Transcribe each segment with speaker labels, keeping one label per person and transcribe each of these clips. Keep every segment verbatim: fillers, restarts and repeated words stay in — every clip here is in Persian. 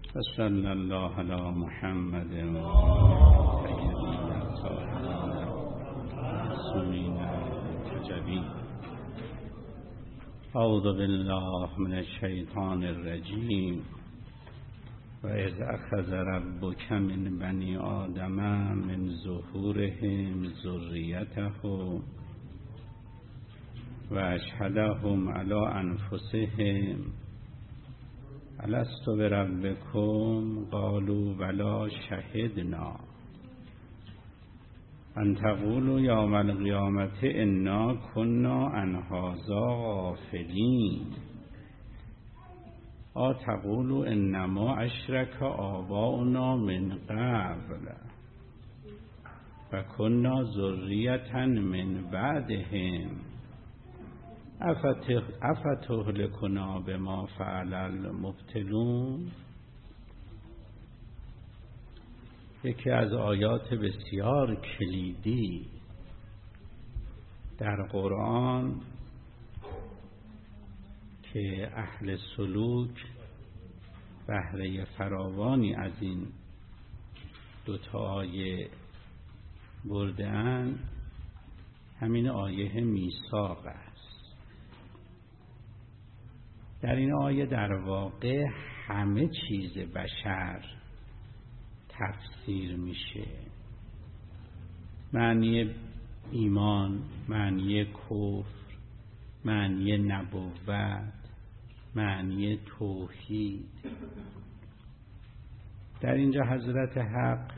Speaker 1: صلی الله علی محمد سیدنا معصومین تجلی. اعوذ بالله من الشیطان الرجیم. و اذ اخذ ربک من بنی آدم من ظهورهم ذریتهم و اشهدهم علی انفسهم الست بربکم قالوا بلی شهدنا ان تقولوا یوم القیامة انا کنا عن هذا غافلین آ تقولوا انما اشرک آباؤنا من قبل و کنا ذریة من بعدهم افتهلکنا بما فعل المبطلون. یکی از آیات بسیار کلیدی در قرآن که اهل سلوک بهره فراوانی از این دو تا آیه برده‌اند، همین آیه میثاق است. در این آیه در واقع همه چیز بشر تفسیر میشه. معنی ایمان، معنی کفر، معنی نبوت، معنی توحید. در اینجا حضرت حق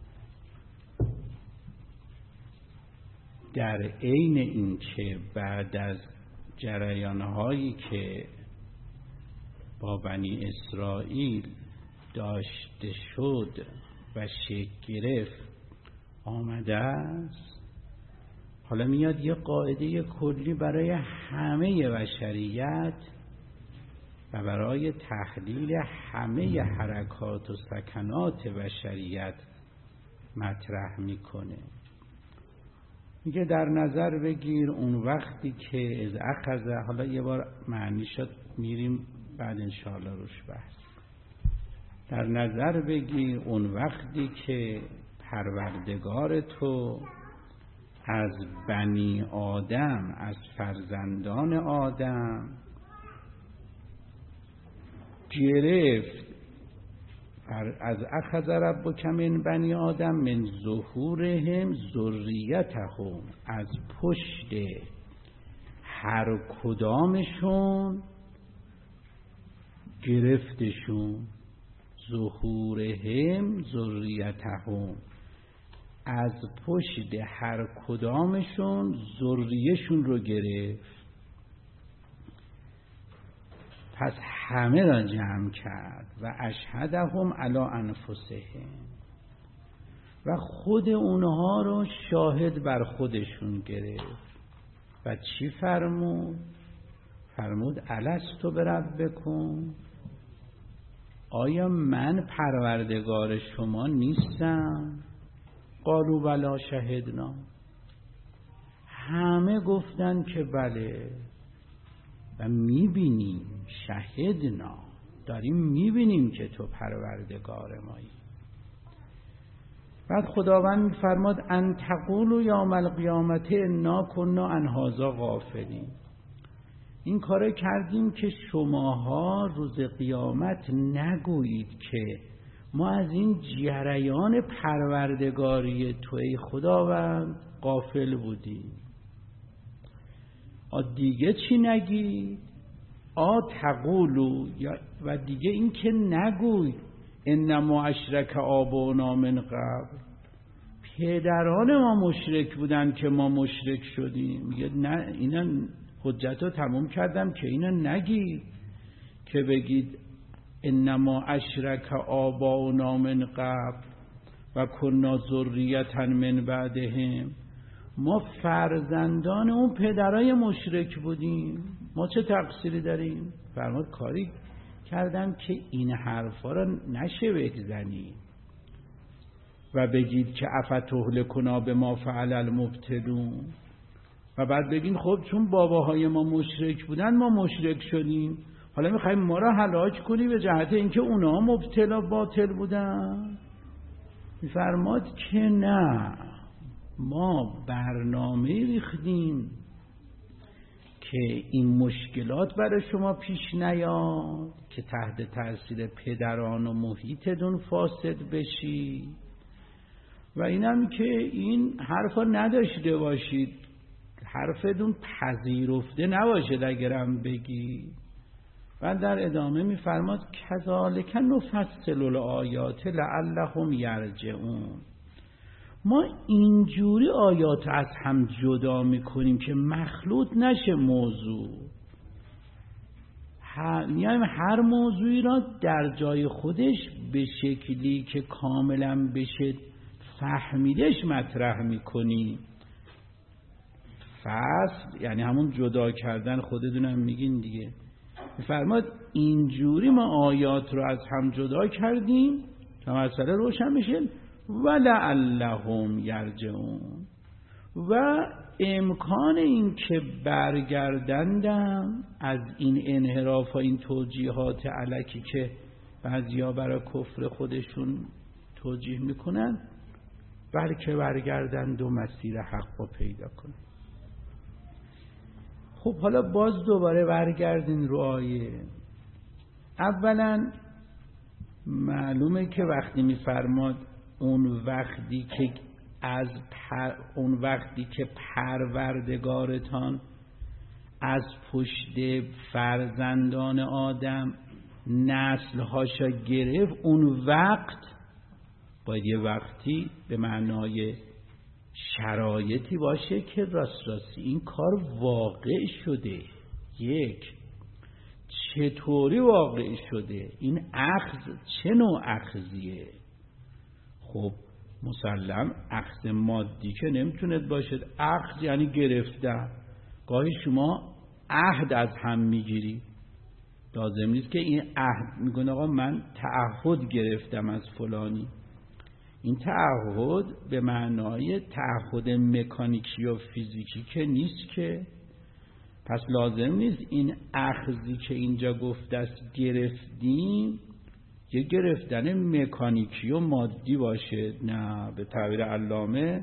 Speaker 1: در عین اینکه بعد از جریان‌هایی که با بنی اسرائیل داشته شد و شکل گرفت آمده است، حالا میاد یه قاعده کلی برای همه بشریت و برای تحلیل همه حرکات و سکنات بشریت مطرح میکنه. میگه در نظر بگیر اون وقتی که از اخذ، حالا یه بار معنی شد میریم بعد انشاءالله روش بحث. در نظر بگیر اون وقتی که پروردگار تو از بنی آدم، از فرزندان آدم گرفت، از اخذ ربک من بنی آدم من ظهورهم ذریتهم، از پشت هر کدامشون گرفتشون، ظهورهم ذریتهم، از پشت هر کدامشون ذریهشون رو گرفت. پس همه را جمع کرد و اشهدهم علی انفسهم، و خود اونها رو شاهد بر خودشون گرفت و چی فرمود؟ فرمود الست بربکم، آیا من پروردگار شما نیستم؟ قالوا بلی شهدنا، همه گفتن که بله و میبینیم، شهدنا، داریم میبینیم که تو پروردگار مایی. بعد خداوند میفرماد ان تقولوا یوم القیامة انا کنا عن هذا غافلین، این کار کردیم که شماها روز قیامت نگویید که ما از این جریان پروردگاری تو ای خداوند غافل بودیم. آ دیگه چی نگید؟ آ تقولو، و دیگه این که نگوی انما اشرک آباؤنا من قبل، پدران ما مشرک بودن که ما مشرک شدیم. میگه نه، اینا حجت رو تموم کردم که اینا نگید که بگید انما اشرک آباؤنا من قبل و کنا ذریة من بعدهم، ما فرزندان اون پدرای مشرک بودیم، ما چه تقصیری داریم؟ فرمود کاری کردم که این حرفا رو نشه بگزنی و بگید که افتهلکنا بما فعل المبطلون، و بعد بگین خب چون باباهای ما مشرک بودن ما مشرک شدیم، حالا میخوایم ما را هلاک کنی به جهت اینکه اونا مبتلا باطل بودن؟ میفرماد که نه، ما برنامه ریختیم که این مشکلات برای شما پیش نیاد که تحت تاثیر پدران و محیطتون فاسد بشی و اینم که این حرفا نداشته باشید، حرفتون پذیرفته نباشه اگرم بگی. و در ادامه میفرماد کذالک نفصل الآیات لعلهم یرجعون. ما اینجوری آیات از هم جدا میکنیم که مخلوط نشه موضوع. یعنی هر موضوعی را در جای خودش به شکلی که کاملا بشه فهمیدش مطرح میکنیم. فصل یعنی همون جدا کردن، خودتونم میگین دیگه. میفرماد اینجوری ما آیات رو از هم جدا کردیم تا مسئله روشن بشه. ولعلهم یرجعون، و امکان این که برگردندم از این انحراف و این توجیهات الکی که بعضیا برای کفر خودشون توجیه میکنن، بلکه برگردند و مسیر حق رو پیدا کنن. خب حالا باز دوباره برگردین رو آیه. اولا معلومه که وقتی میفرماد اون وقتی که از پر اون وقتی که پروردگارتان از پشت فرزندان آدم نسل‌هاشا گرفت، اون وقت باید یه وقتی به معنای شرایطی باشه که راست راستی این کار واقع شده. یک، چطوری واقع شده؟ این اخذ چه نوع اخذیه؟ خب مسلم اخذ مادی که نمیتوند باشد. اخذ یعنی گرفتن. گاهی شما عهد از هم میگیری، لازم نیست که این عهد میگن آقا من تعهد گرفتم از فلانی. این تعهد به معنای تعهد مکانیکی و فیزیکی که نیست که. پس لازم نیست این اخذی که اینجا گفته است گرفتیم یه گرفتن مکانیکی و مادی باشه. نه، به تعبیر علامه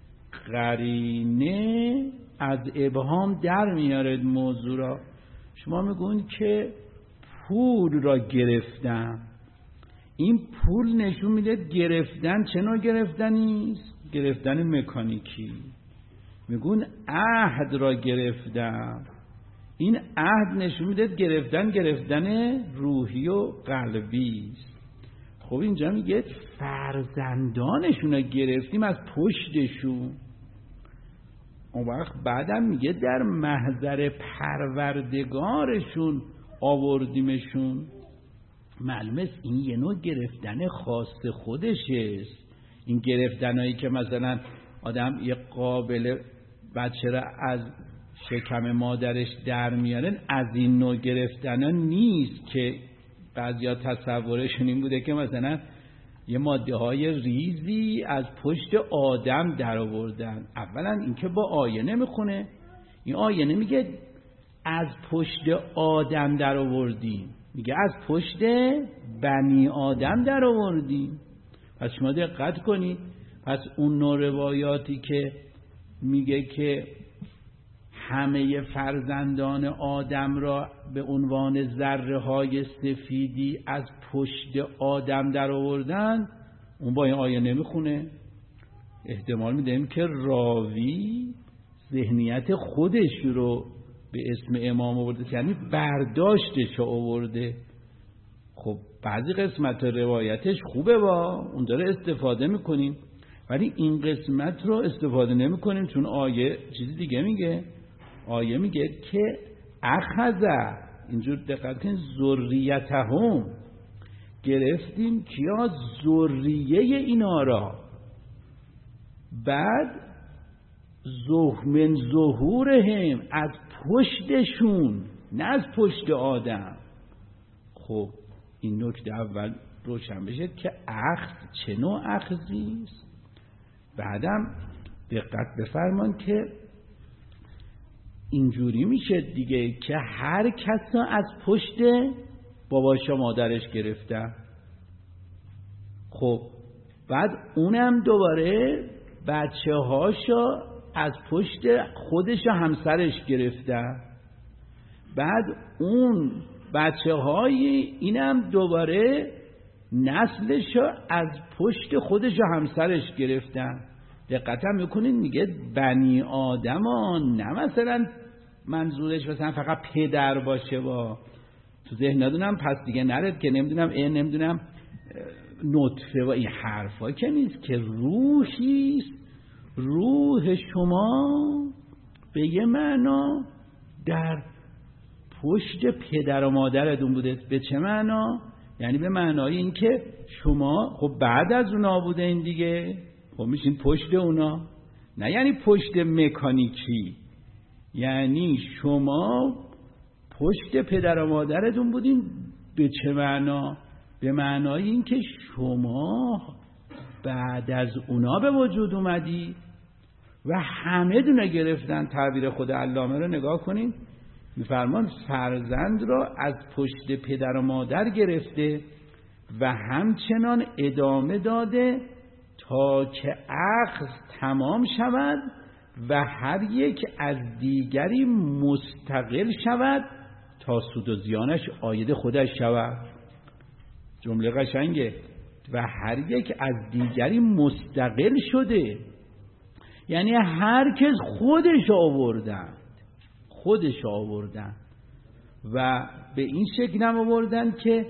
Speaker 1: قرینه از ابهام در میارد موضوع را. شما میگون که پول را گرفتم، این پول نشون میده گرفتن چه نوع گرفتنیست؟ گرفتن مکانیکی. میگون عهد را گرفتم، این عهد نشون میده گرفتن گرفتن روحی و قلبی است. خب اینجا میگه فرزندانشون رو گرفتیم از پشتشون. اون وقت بعدم میگه در محضر پروردگارشون آوردیمشون. معلومه است این یه نوع گرفتن خاص خودشه. این گرفتنایی که مثلا آدم یه قابل بچه را از شکم مادرش در میارن، از این نوع گرفتن نیست که بعضیا تصورشون این بوده که مثلا یه ماده های ریزی از پشت آدم در آوردن. اولا این که با آیه نمیخونه. این آیه نمیگه از پشت آدم در آوردیم، میگه از پشت بنی آدم در آوردیم. پس شما دقت کنید. پس اون نوع روایاتی که میگه که همه فرزندان آدم را به عنوان ذره های سفیدی از پشت آدم در آوردن، اون با این آیه نمیخونه. احتمال میدیم که راوی ذهنیت خودش رو به اسم امام آورده، یعنی برداشتش آورده. خب بعضی قسمت روایتش خوبه، با اون داره استفاده میکنیم، ولی این قسمت رو استفاده نمیکنیم چون آیه چیزی دیگه میگه. آیه میگه که اخذ، اینجور دقت کنید، ذریتهم، گرفتیم کیا؟ ذریه اینا را. بعد من ظهورهم، از پشتشون، نه از پشت آدم. خب این نکته اول روشن بشه که اخذ چه نوع اخذی است. بعدم دقت بفرمان که اینجوری میشه دیگه که هر کس از پشت باباش و مادرش گرفته. خب بعد اونم دوباره بچه هاشو از پشت خودش و همسرش گرفته. بعد اون بچه های اینم دوباره نسلشو از پشت خودش و همسرش گرفتن. دقت هم میکنید میگه بنی آدم ها، نه مثلا منظورش مثلا فقط پدر باشه. با تو ذهن ندونم پس دیگه نرد که نمیدونم این نمیدونم نطفه و این حرفا که نیست، که روحیست. روح شما به یه معنا در پشت پدر و مادرتون بوده. به چه معنا؟ یعنی به معنای این که شما خب بعد از اونا بوده این دیگه، خب میشین پشت اونا. نه یعنی پشت مکانیکی، یعنی شما پشت پدر و مادرتون بودین. به چه معنا؟ به معنای این که شما بعد از اونا به وجود اومدی و همه دونه گرفتن. تعبیر خود علامه رو نگاه کنین، میفرمان فرزند را از پشت پدر و مادر گرفته و همچنان ادامه داده تا که اخذ تمام شود و هر یک از دیگری مستقل شود تا سود و زیانش عاید خودش شود. جمله قشنگه. و هر یک از دیگری مستقل شده، یعنی هر کس خودش آوردن خودش آوردن و به این شکل هم آوردن که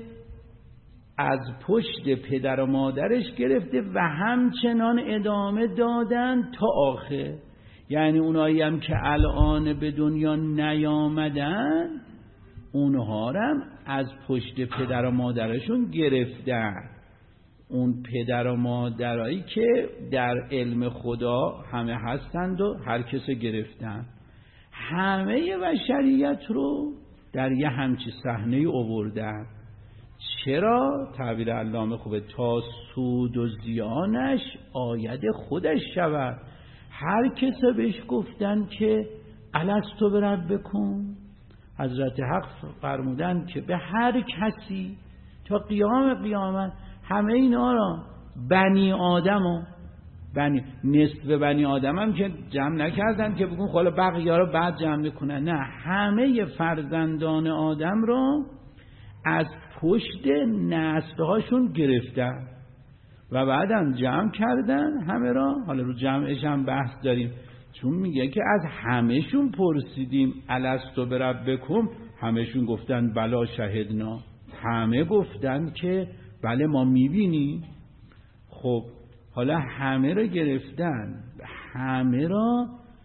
Speaker 1: از پشت پدر و مادرش گرفته و همچنان ادامه دادن تا آخر. یعنی اونایی هم که الان به دنیا نیامدن اونها هم از پشت پدر و مادرشون گرفتن. اون پدر و مادرایی که در علم خدا همه هستند و هر کس گرفتن. همه بشریت رو در یه همچی صحنه آوردن. چرا؟ تعبیر علامه خوبه، تا سود و زیانش آید خودش شود. هر کس بهش گفتن که الستو بربکم، حضرت حق فرمودن که به هر کسی تا قیام قیامت همه اینا را بنی آدم و بنی نصف بنی آدم هم که جمع نکردن که بگون خاله بقیه رو بعد جمع میکنن. نه، همه فرزندان آدم رو از پشت نسل‌هاشون گرفتن و بعدم جمع کردن همه را. حالا رو جمعش هم بحث داریم، چون میگه که از همهشون پرسیدیم الستو بربکم، همهشون گفتن بلا شهدنا، همه گفتن که بله ما میبینیم. خب حالا همه را گرفتن، همه را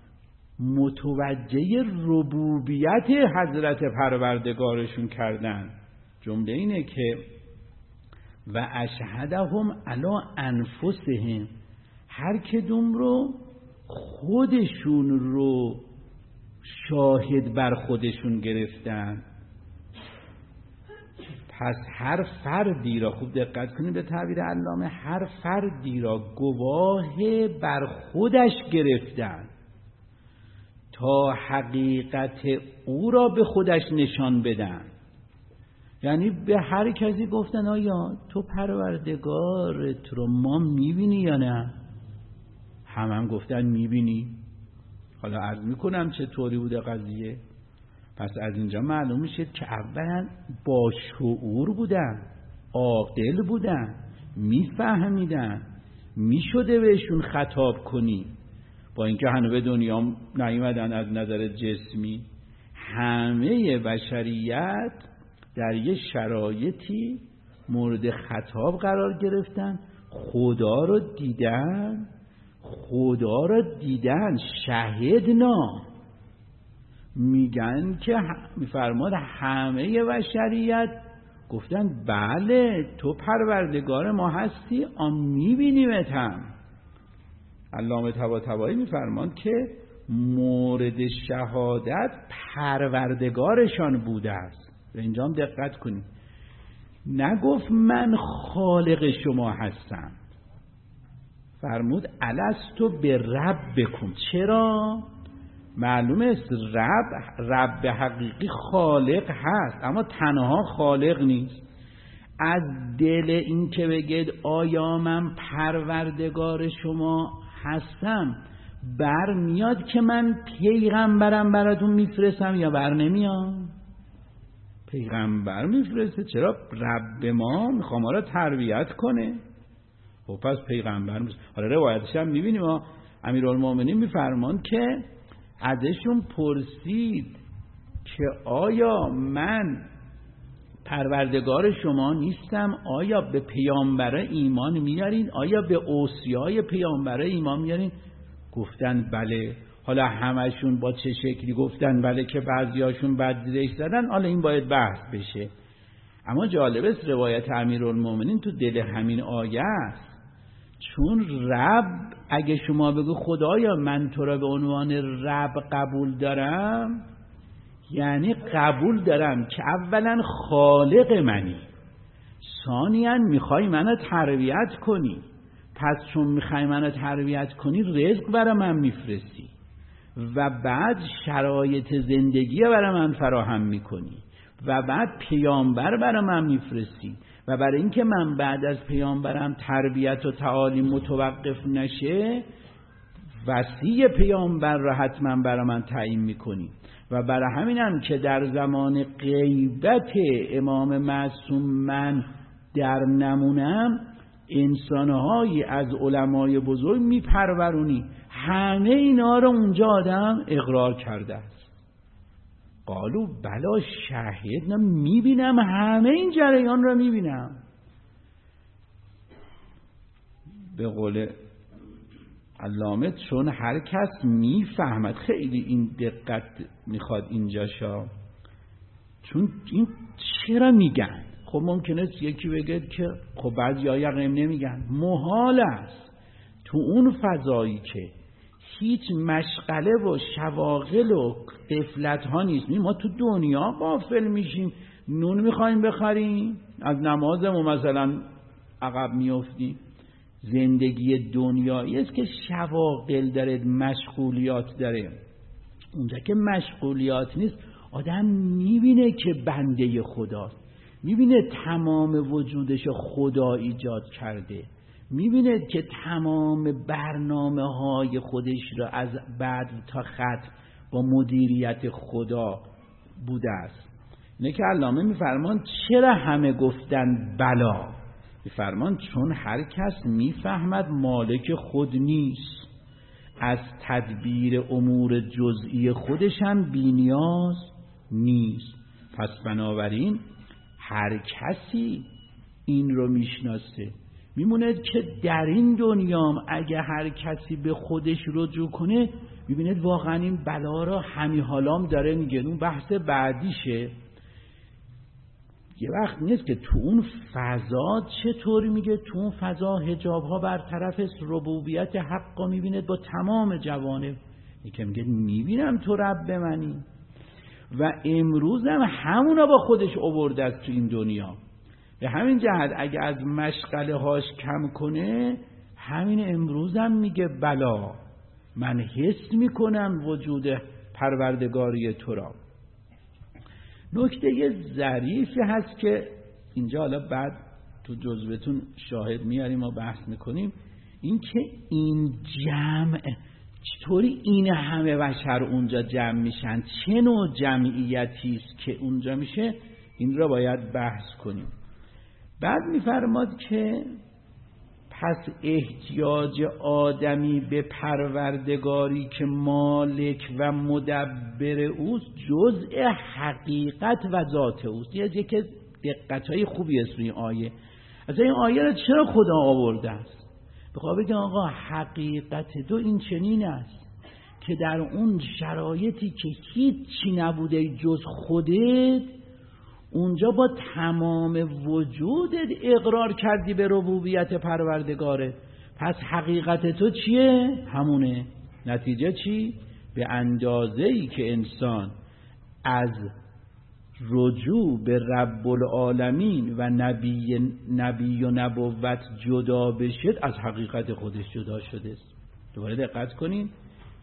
Speaker 1: متوجه ربوبیت حضرت پروردگارشون کردن. جمله اینه که و اشهدهم علی انفسهم، هر کدوم رو خودشون رو شاهد بر خودشون گرفتن. پس هر فردی را، خوب دقت کنید به تعبیر علامه، هر فردی را گواه بر خودش گرفتن تا حقیقت او را به خودش نشان بدن. یعنی به هر کسی گفتن آیا تو پروردگارت رو ما میبینی یا نه؟ هم هم گفتن میبینی. حالا عرض میکنم چه طوری بوده قضیه. پس از اینجا معلوم میشه که اولا با شعور بودن، عاقل بودن، میفهمیدن، میشده بهشون خطاب کنی. با اینکه هنوز به دنیا نیومدن از نظر جسمی، همه بشریت در یه شرایطی مورد خطاب قرار گرفتن، خدا رو دیدن، خدا رو دیدن، شهدنا. میگن که میفرماد همه بشریت گفتن بله تو پروردگار ما هستی، آن میبینیمت هم. علامه طباطبایی میفرماد که مورد شهادت پروردگارشان بوده است. به اینجا هم دقت کنید، نگفت من خالق شما هستم، فرمود الستو به ربکم. چرا؟ معلومه است رب رب حقیقی خالق هست، اما تنها خالق نیست. از دل این که بگید آیا من پروردگار شما هستم برمیاد که من پیغمبرم براتون میفرستم یا بر نمیاد؟ پیغمبر میفرسته. چرا؟ رب ما میخوام ما را تربیت کنه. خب پس پیغمبر میفرسته. حالا روایتش هم میبینیم امیرالمومنین میفرمان که ازشون پرسید که آیا من پروردگار شما نیستم؟ آیا به پیامبر ایمان میارین؟ آیا به اوصیای پیامبر ایمان میارین؟ گفتن بله. حالا همشون با چه شکلی گفتن بله که بعضیاشون بددیدش زدن، حالا این باید بحث بشه. اما جالب است روایت امیرالمومنین تو دل همین آیه است. چون رب، اگه شما بگو خدایا من تو را به عنوان رب قبول دارم، یعنی قبول دارم که اولا خالق منی، ثانیاً میخوای منو تربیت کنی، پس چون میخوای منو تربیت کنی رزق برای من میفرستی و بعد شرایط زندگی برای من فراهم میکنی و بعد پیامبر برای من میفرستی و برای اینکه من بعد از پیامبرم تربیت و تعالیم متوقف نشه وصی پیامبر را حتما برای من تعیین میکنی. و برای همینم که در زمان غیبت امام معصوم من در نمونم انسانهایی از علمای بزرگ میپرورونی. همه اینا رو اونجا آدم اقرار کرده است. قالو بلا شاهد، میبینم همه این جریان رو میبینم. به قول علامه چون هر کس میفهمد، خیلی این دقت میخواد اینجا شا، چون این چرا میگن؟ خب ممکنه یکی بگه که خب بعضی ها یقیم نمیگن. محال است تو اون فضایی که هیچ مشغله و شواغل و غفلت ها نیست. ما تو دنیا غافل میشیم، نون میخوایم بخریم از نمازمون مثلا عقب میافتیم. زندگی دنیایی است که شواغل داره، مشغولیات داره. اونجا که مشغولیات نیست آدم میبینه که بنده خداست، میبینه تمام وجودش خدا ایجاد کرده، میبینه که تمام برنامه های خودش را از بعد تا ختم با مدیریت خدا بوده است. اینه که علامه میفرمان چرا همه گفتن بلا؟ میفرمان چون هر کس میفهمد مالک خود نیست، از تدبیر امور جزئی خودش هم بی‌نیاز نیست. پس بنابراین هر کسی این رو میشناسه. میمونه که در این دنیام اگه هر کسی به خودش رجوع کنه میبینید واقعا این بلا را همی حالام داره میگه. اون بحث بعدیشه. یه وقت نیست که تو اون فضا چطوری میگه تو اون فضا حجاب ها برطرف است، ربوبیت حق ها میبینید با تمام جوانب. یکی میگه میبینم تو رب منی و امروز هم همونا با خودش آورده است تو این دنیا. به همین جهت اگه از مشغله هاش کم کنه همین امروز هم میگه بلا من حس میکنم وجود پروردگاری تو را. نکته ظریفی هست که اینجا حالا بعد تو جزوتون شاهد میاریم و بحث میکنیم، این که این جمع چطوری این همه بشر اونجا جمع میشن، چه نوع جمعیتی است که اونجا میشه، این را باید بحث کنیم. بعد میفرماد که پس احتیاج آدمی به پروردگاری که مالک و مدبر اوست جزء حقیقت و ذات اوست. یه که دقتهای خوبی است روی آیه. از این آیه را چرا خدا آورده است؟ بخواه بگم آقا حقیقت تو این چنین است که در اون شرایطی که هیچی نبوده جز خودت، اونجا با تمام وجودت اقرار کردی به ربوبیت پروردگاره. پس حقیقت تو چیه؟ همونه. نتیجه چی؟ به اندازه‌ای که انسان از رجوع به رب العالمین و نبی نبی و نبوت جدا بشد از حقیقت خودش جدا شده است. دوباره دقت کنین،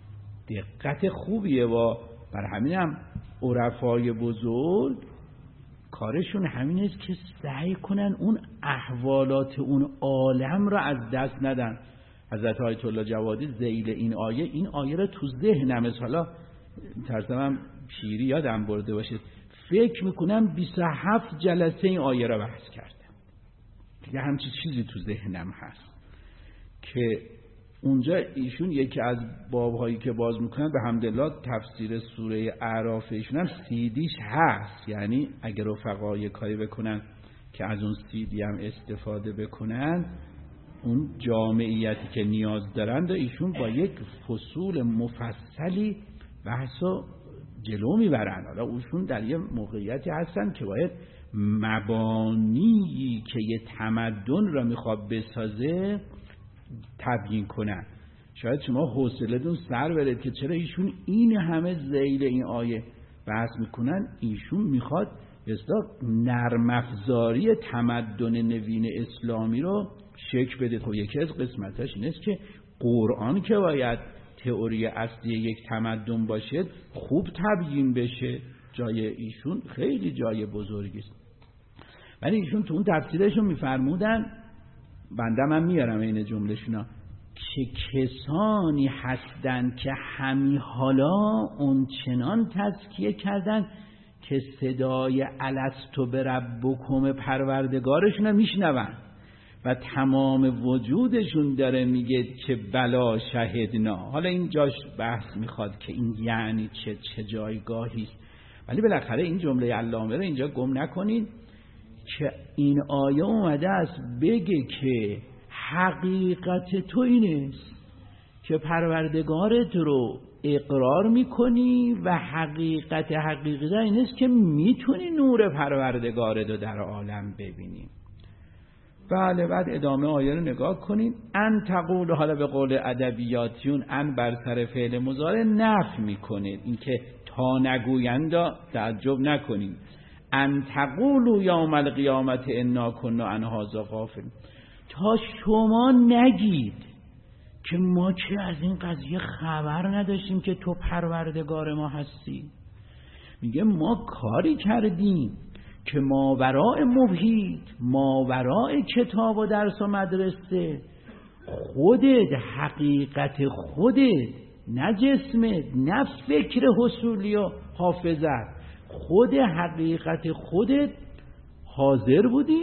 Speaker 1: دقت خوبیه و بر همین هم عرفای بزرگ کارشون همین است که سعی کنن اون احوالات اون عالم را از دست ندن. حضرت آیت الله جوادی ذیل این آیه این آیه را تو ذهنم است، حالا ترسم پیری یادم برده باشه، فکر میکنم بیست و هفت جلسه این آیه را بحث کردم. دیگه همچین چیزی تو ذهنم هست که اونجا ایشون یکی از بابهایی که باز میکنن به حمدالله تفسیر سوره اعراف ایشون هم سیدیش هست، یعنی اگر رفقا یه کاری بکنن که از اون سیدی هم استفاده بکنن، اون جامعیتی که نیاز دارند ایشون با یک فصول مفصلی بحثو جلو میبرن. حالا ایشون در یه موقعیتی هستن که باید مبانی که یه تمدن را میخواد بسازه تبیین کنن. شاید شما حوصله‌تون سر برید که چرا ایشون این همه ذیل این آیه بحث میکنن. ایشون میخواد اصلا نرم افزاری تمدن نوین اسلامی رو شکل بده. خب یکی از قسمتاش این است که قرآن که باید تئوری اصلی یک تمدن باشه خوب تبیین بشه. جای ایشون خیلی جای بزرگی است. ولی ایشون تو اون تفسیرشون میفرمودن، بنده من میارم این جمله‌شونا، که کسانی هستند که همین حالا اون چنان تزکیه کردن که صدای الستو بربکم پروردگارشون رو میشنون و تمام وجودشون داره میگه که بلا شهدنا. حالا این جاش بحث میخواد که این یعنی چه چه جایگاهی است، ولی بالاخره این جمله علامه رو اینجا گم نکنید که این آیه اومده است بگه که حقیقت تو این است که پروردگارت رو اقرار میکنی و حقیقت حقیقت این است که میتونی نور پروردگارت رو در عالم ببینی. بله، بعد ادامه آیه رو نگاه کنید. ان تقول، حالا به قول ادبیاتیون ان بر سر فعل مضارع نفی میکنید، این که تا نگویند تعجب نکنید. ان تقولوا یوم القیامت انا کنا عن هذا غافلین، تا شما نگید که ما چه از این قضیه خبر نداشتیم که تو پروردگار ما هستی. میگه ما کاری کردیم که ماوراء محیط، ماوراء کتاب و درس و مدرسه، خودت حقیقت خودت، نه جسمت، نه فکر حصولی و حافظت، خود حقیقت خودت حاضر بودی،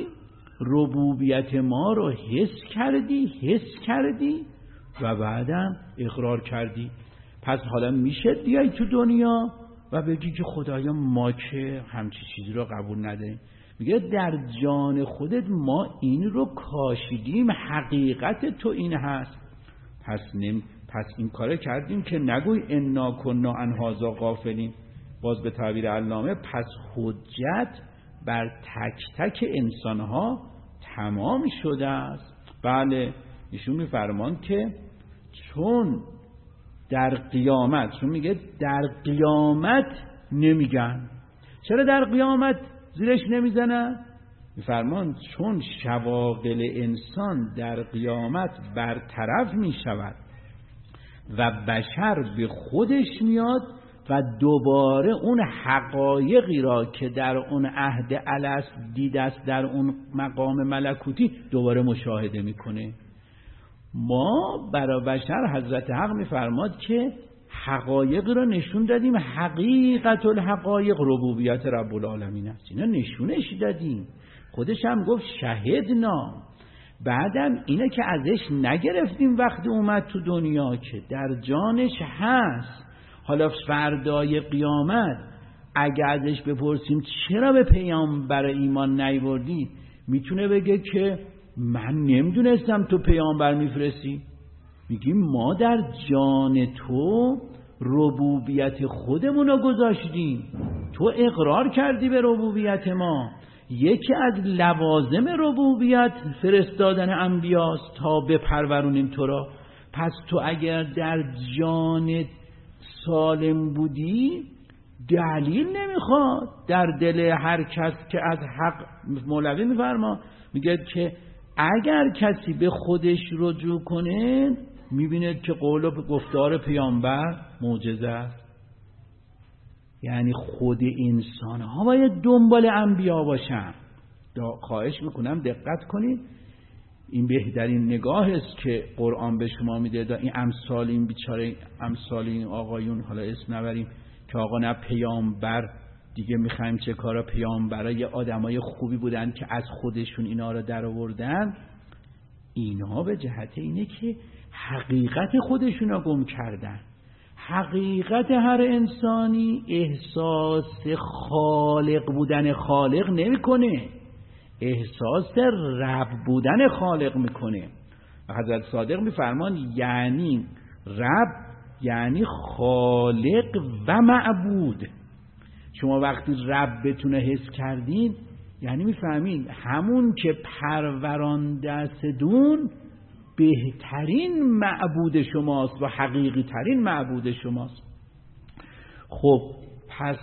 Speaker 1: ربوبیت ما رو حس کردی حس کردی و بعدم اقرار کردی. پس حالا میشه بیای تو دنیا و بگی که خدایا ما که همچی چیزی رو قبول نداریم. میگه در جان خودت ما این رو کاشیدیم، حقیقت تو این هست. پس نم پس این کاره کردیم که نگوی انا کنا عن هذا غافلین. باز به تعبیر علامه پس حجت بر تک تک انسانها تمام شده است. بله، ایشون میفرمان که چون در قیامت، چون میگه در قیامت نمیگن. چرا در قیامت زیرش نمیزنن؟ میفرمان چون شواغل انسان در قیامت برطرف میشود و بشر به خودش میاد و دوباره اون حقایقی را که در اون عهد الست دیده است در اون مقام ملکوتی دوباره مشاهده میکنه. ما برای بشر حضرت حق میفرماد که حقایق را نشون دادیم، حقیقت الحقایق ربوبیت رب العالمین است، اینا نشونش دادیم. خودش هم گفت شهدنا. بعدم اینه که ازش نگرفتیم وقتی اومد تو دنیا که در جانش هست. حالا فردای قیامت اگه ازش بپرسیم چرا به پیامبر ایمان نیوردی، میتونه بگه که من نمیدونستم تو پیامبر میفرستی. میگیم ما در جان تو ربوبیت خودمون رو گذاشتیم، تو اقرار کردی به ربوبیت ما. یکی از لوازم ربوبیت فرستادن انبیاست تا بپرورونیم تو را. پس تو اگر در جان سالم بودی دلیل نمیخواد در دل هر کس که از حق، مولوی میفرما میگه که اگر کسی به خودش رجوع کنه میبینید که قول و گفتار پیامبر معجزه است. یعنی خود انسان ها باید دنبال انبیا باشن. خواهش میکنم دقت کنید، این بهترین نگاه است که قرآن به شما میده. این امثال این بیچاره امثال این آقایون، حالا اسم نبریم، که آقا نه پیامبر دیگه میخوایم چه کارا، پیامبرا یه آدمای خوبی بودن که از خودشون اینا رو در آوردن. اینا به جهت اینه که حقیقت خودشون رو گم کردن. حقیقت هر انسانی احساس خالق بودن خالق نمیکنه، احساس رب بودن خالق میکنه. حضرت صادق میفرمان یعنی رب یعنی خالق و معبود. شما وقتی رب بتونه حس کردین یعنی میفهمین همون که پرورانده است دون بهترین معبود شماست و حقیقی ترین معبود شماست. خب پس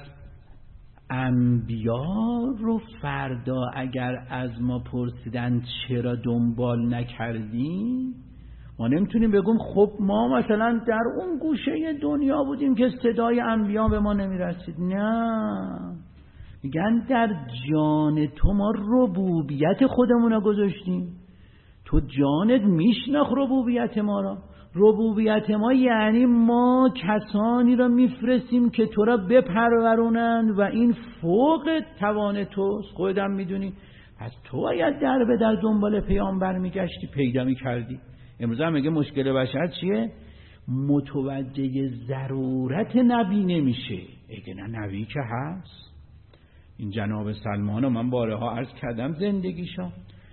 Speaker 1: انبیا رو فردا اگر از ما پرسیدن چرا دنبال نکردیم، ما نمیتونیم بگیم خب ما مثلا در اون گوشه دنیا بودیم که صدای انبیا به ما نمیرسید. نه، میگن در جان تو ما ربوبیت خودمون رو گذاشتیم. تو جانت میشناخت ربوبیت ما را. ربوبیت ما یعنی ما کسانی را میفرستیم که تو را بپرورونند و این فوق توان توست، خودم میدونی. پس تو باید در به در دنبال پیامبر میگشتی، پیدا میکردی. امروز هم میگه مشکل بشر چیه؟ متوجه ضرورت نبی نمیشه. اگه نه نبی که هست. این جناب سلمان رو من بارها عرض کردم زندگیشا.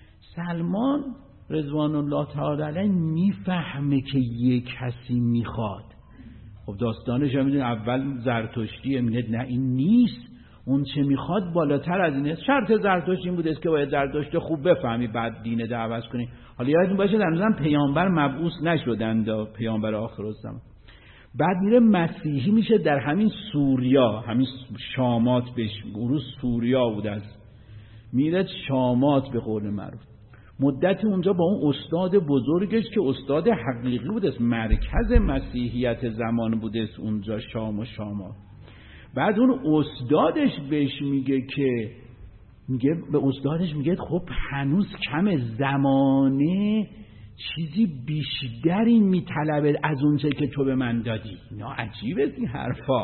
Speaker 1: سلمان رضوان الله تعالی علیه میفهمه که یک کسی میخواد. خب داستانش هم میدونی اول زرتشتیه، میگه نه این نیست، اون چه میخواد بالاتر از اینه. شرط زرتشت این بوده است که باید زرتشت خوب بفهمی بعد دین دعوت کنی. حالا یادتون باشه در نظام پیامبر مبعوث نشدند، پیامبر آخرالزمان. بعد میره مسیحی میشه در همین سوریا، همین شامات بهش گروه سوریا بود، از میره شامات به قول معروف. مدت اونجا با اون استاد بزرگش که استاد حقیقی بود است، مرکز مسیحیت زمان بود است اونجا شام و شامات. بعد اون استادش بهش میگه که میگه به استادش میگه خب هنوز کم زمانه چیزی بیشتری میطلبه از اونچه که تو به من دادی. اینا عجیبه این حرفا.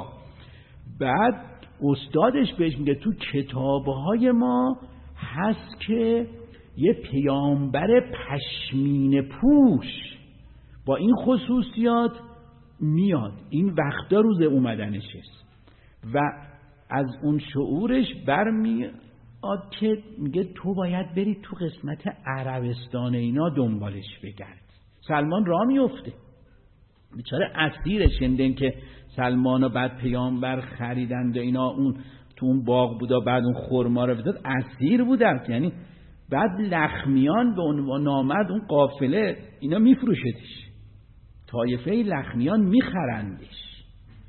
Speaker 1: بعد استادش بهش میگه تو کتابهای ما هست که یه پیامبر پشمین پوش با این خصوصیات میاد، این وقتا روز اومدنش است. و از اون شعورش برمیاد که میگه تو باید بری تو قسمت عربستان اینا دنبالش بگرد. سلمان راه میفته، بیچاره اسیرش. شنیدن که سلمان و بعد پیامبر خریدند و اینا، اون تو اون باغ بودا، بعد اون خرما رو بداد، اسیر بودن. یعنی بعد لخمیان به عنوان نامرد اون قافله اینا میفروشدش، طایفه لخمیان میخرندش.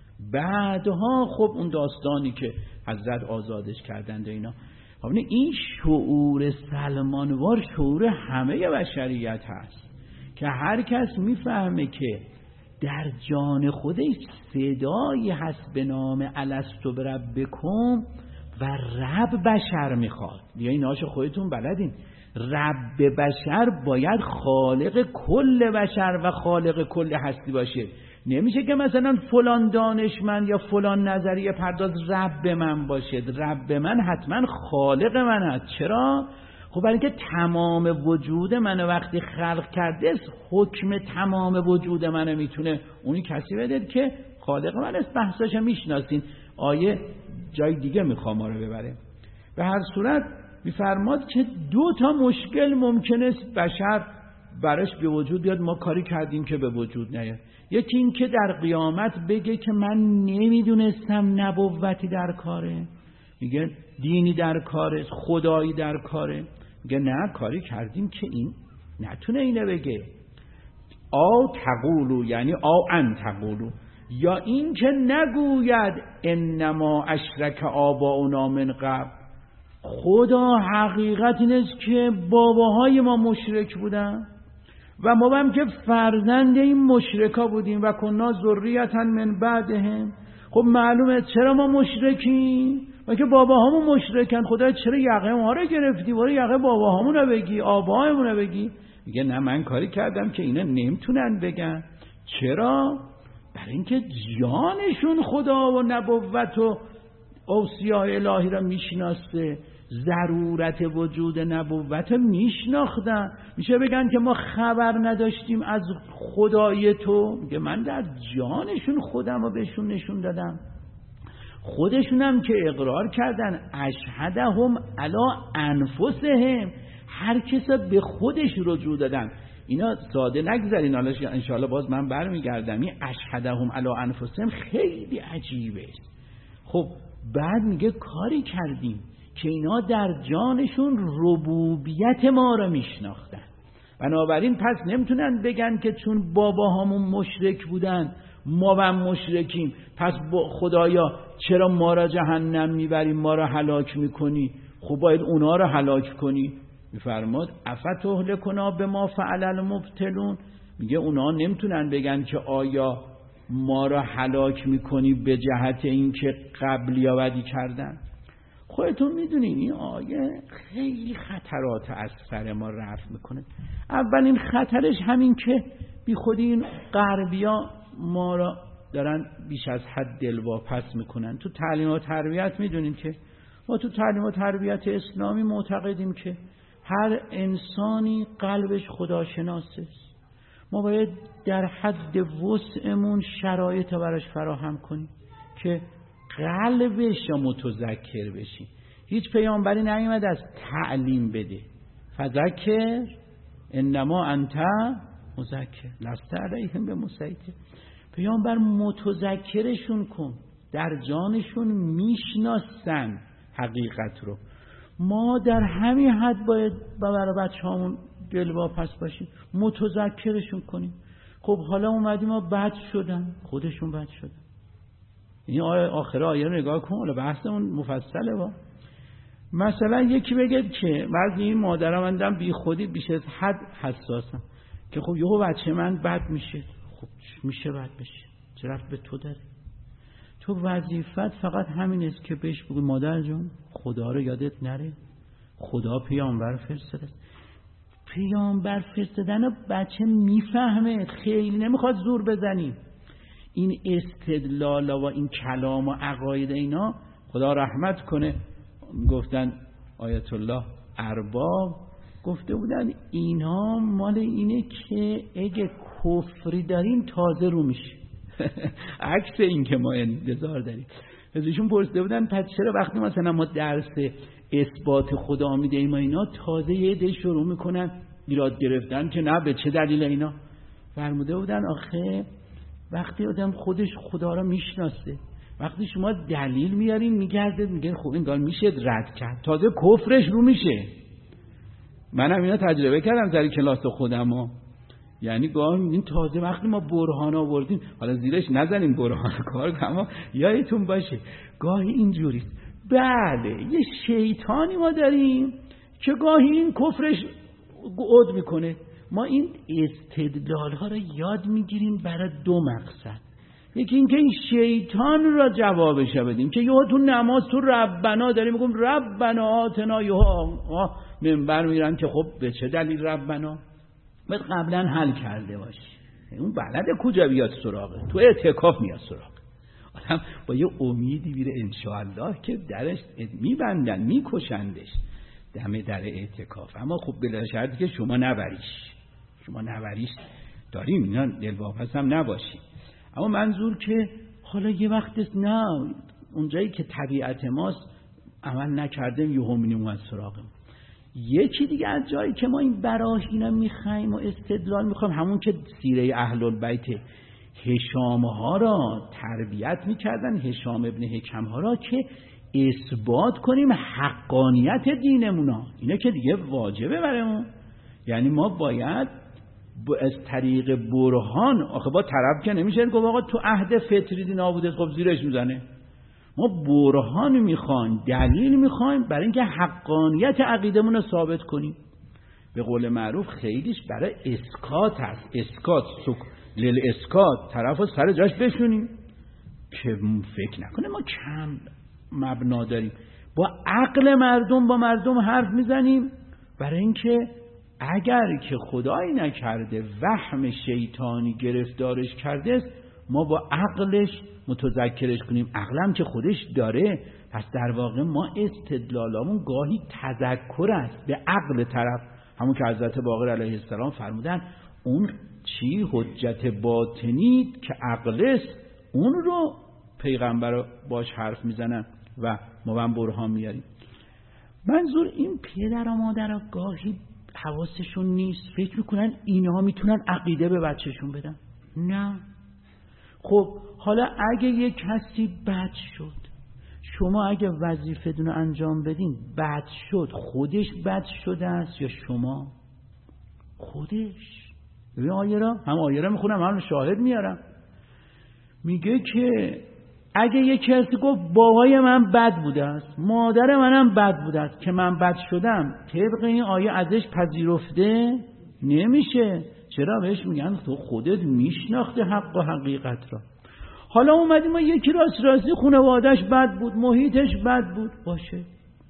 Speaker 1: بعدها خب اون داستانی که حضرت آزادش کردند و اینا. خب این شعور سلمانوار شعور همه بشریت هست که هر کس میفهمه که در جان خودش صدایی هست به نام الستو بربکم و رب بشر میخواد. یا ایناشو خودتون بلدین، رب بشر باید خالق کل بشر و خالق کل هستی باشه. نمیشه که مثلا فلان دانشمند یا فلان نظریه پرداز رب من باشه. رب من حتما خالق من هست. چرا؟ خب برای اینکه تمام وجود منو وقتی خلق کرده است، حکم تمام وجود منو میتونه اونی کسی بده که خالق من است. بحثاشو میشناسین، آیه جای دیگه میخوام ما رو ببره. به هر صورت میفرماد که دو تا مشکل ممکن است بشر براش به وجود بیاد، ما کاری کردیم که به وجود نیاد. یکی این که در قیامت بگه که من نمیدونستم نبوتی در کاره، میگه دینی در کاره، خدایی در کاره. میگه نه، کاری کردیم که این نتونه اینه بگه. آ تقولو یعنی آ ان تقولو، یا این که نگوید انما اشرک آباؤنا من قبل، خدا حقیقت این است که باباهای ما مشرک بودن و ما هم که فرزند این مشرکا بودیم و کنا ذریتا من بعدهم. خب معلومه چرا ما مشرکیم؟ و که باباهامون مشرکن، خدا چرا یقه ما رو گرفتی؟ ولی یقه باباهامون رو بگی، آباهامون رو بگی. میگه نه من کاری کردم که اینا نمیتونن بگن. چرا؟ برای اینکه جانشون خدا و نبوت و اوصیاء الهی را میشناسته، ضرورت وجود نبوت میشناختن. میشه بگن که ما خبر نداشتیم از خدای تو؟ میگه من در جانشون خودم رو بهشون نشون دادم. خودشونم که اقرار کردن اشهدهم علی انفسهم، هر کس به خودش رجوع دادن. اینا ساده نگذارین، حالا انشاءالله باز من برمیگردم. این اشهدهم علی انفسهم خیلی عجیبه. خب بعد میگه کاری کردیم که اینا در جانشون ربوبیت ما را میشناختن. بنابراین پس نمیتونن بگن که چون باباهامون مشرک بودن ما هم مشرکیم، پس خدایا چرا ما را جهنم میبری، ما را هلاک میکنی؟ خب باید اونا را هلاک کنی. میفرماد افتهلکنا بما فعل المبطلون. میگه اونا نمیتونن بگن که آیا ما را هلاک میکنی به جهت اینکه قبلی آبادی کردن. خودتون میدونین این آیه خیلی خطرات از سر ما رفع میکنه. اولین خطرش همین که بی خودی این غربیا ما را دارن بیش از حد دلواپس میکنن. تو تعلیم و تربیت میدونیم که ما تو تعلیم و تربیت اسلامی معتقدیم که هر انسانی قلبش خداشناسه. ما باید در حد وسعمون شرایط براش فراهم کنیم که قلبش را متذکر بشی. هیچ پیامبری نیامد از تعلیم بده. فذکر انما انت مذکر لست علیهم بمسیطر. پیامبر متذکرشون کن، در جانشون میشناسن حقیقت رو. ما در همین حد باید برای بچه‌هامون دلواپس باشیم، متذکرشون کنیم. خب حالا اومدیم ما بد شدن، خودشون بد شدن. این آخر آیه رو نگاه کن، حالا بحثمون مفصله. با مثلا یکی بگه که بعضی این مادرها مندم بی خودی بیش از حد حساسم که خب یهو بچه من بد میشه. خب میشه بد بشه، چه رفت به تو داره؟ تو وظیفت فقط همین است که بهش بگو مادر جون خدا رو یادت نره، خدا پیامبر فرستاده. پیامبر فرستادن بچه میفهمه، خیلی نمیخواد زور بزنیم. این استدلال و این کلام و عقاید اینا خدا رحمت کنه، گفتن آیت الله ارباب گفته بودن اینا مال اینه که اگه کفری دارین تازه رو میشه. عکس این که ما انتظار داریم. ازشون پرسیده بودن پس چرا وقتی مثلا ما درس اثبات خدا میدیم اینا تازه یه عده شروع میکنن ایراد گرفتن که نه به چه دلیل اینا؟ فرموده بودن آخه وقتی آدم خودش خدا را میشناسه، وقتی شما دلیل میارین میگرده میگه خب این گال میشه رد کرد، تازه کفرش رو میشه. منم اینا تجربه کردم در کلاس خودم ها. یعنی گاهی میگین تازه وقتی ما برهان آوردیم، حالا زیرش نزنیم برهان کار، اما یادتون باشه گاهی اینجوری بله یه شیطانی ما داریم که گاهی این کفرش عد میکنه. ما این استدلال ها رو یاد میگیریم برای دو مقصد. یکی اینکه این شیطان را جوابش بدیم که یهو تو نماز تو ربنا داریم میگم ربنا آتنا، یهو منبر میرن که خب به چه دلیل ربنا؟ باید قبلا حل کرده باشی. اون بلده کجا بیاد سراغه؟ تو اعتکاف میاد سراغه. آدم با یه امیدی بیره انشاءالله که درش میبندن میکشندش دم در اعتکاف. اما خب بلا شرطی که شما نبریش، شما نبریش داریم اینا دلواپس هم نباشی. اما منظور که حالا یه وقت نه اونجایی که طبیعت ماست عمل نکردیم یهو میریم از سراغم. یکی دیگه از جایی که ما این براهین میخوایم و استدلال میخوایم، همون که سیره اهل البیت هشام ها را تربیت میکردن، هشام ابن حکم ها را، که اثبات کنیم حقانیت دینمونا. اینه که دیگه واجبه برامون. یعنی ما باید از طریق برهان، آخه با طرف که نمیشه گفت آقا تو عهد فطری دین نابوده، خب زیرش میزنه. ما برهان میخوایم، دلیل میخوایم برای اینکه حقانیت عقیدمون رو ثابت کنیم. به قول معروف خیلیش برای اسکات هست. اسکات سک لیل اسکات، طرف رو سر جاش بشونیم که فکر نکنه ما کم مبنا داریم. با عقل مردم با مردم حرف میزنیم، برای اینکه اگر که خدایی نکرده وهم شیطانی گرفتارش کرده است، ما با عقلش متذکرش کنیم. عقلم که خودش داره، پس در واقع ما استدلالامون گاهی تذکر است به عقل طرف. همون که حضرت باقر علیه السلام فرمودن اون چی حجت باطنی که عقل است، اون رو پیغمبر باش حرف میزنن و ما هم برهان میاریم. منظور این پدر و مادر گاهی حواسشون نیست، فکر میکنن اینها میتونن عقیده به بچهشون بدن. نه. خب حالا اگه یک کسی بد شد، شما اگه وظیفه دونه انجام بدین بد شد، خودش بد شده است یا شما؟ خودش. ببین آیه را، هم آیه را میخونم هم شاهد میارم. میگه که اگه یک کسی گفت بابای من بد بوده است، مادر منم بد بوده است که من بد شدم، طبق این آیه ازش پذیرفته نمیشه. چرا؟ بهش میگن تو خودت میشناخته حق و حقیقت را. حالا اومدیم ما یکی راست راستی خانواده‌اش بد بود، محیطش بد بود، باشه.